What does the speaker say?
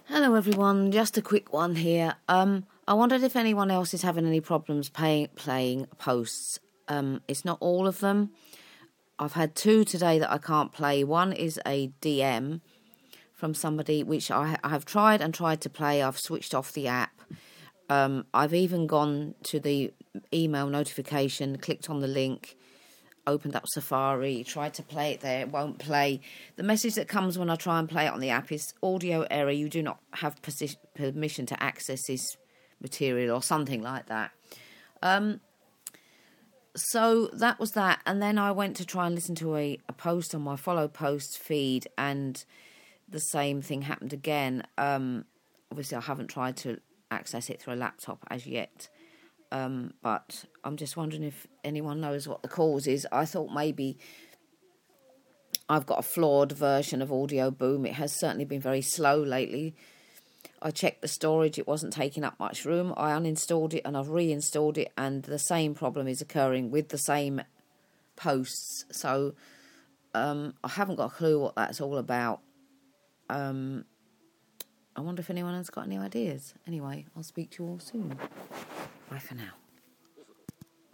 Hello everyone, just a quick one here. I wondered if anyone else is having any problems playing posts. It's not all of them. I've had two today that I can't play. One is a DM from somebody which I have tried to play. I've switched off the app. I've even gone to the email notification, clicked on the link, opened up Safari, tried to play it there, it won't play. The message that comes when I try and play it on the app is audio error, you do not have permission to access this material or something like that. So that was that, and then I went to try and listen to a post on my follow posts feed, and the same thing happened again. Obviously I haven't tried to access it through a laptop as yet. But I'm just wondering if anyone knows what the cause is. I thought maybe I've got a flawed version of Audio Boom. It has certainly been very slow lately. I checked the storage, it wasn't taking up much room. I uninstalled it and I've reinstalled it, and the same problem is occurring with the same posts. So I haven't got a clue what that's all about. I wonder if anyone has got any ideas. Anyway, I'll speak to you all soon. Bye for now.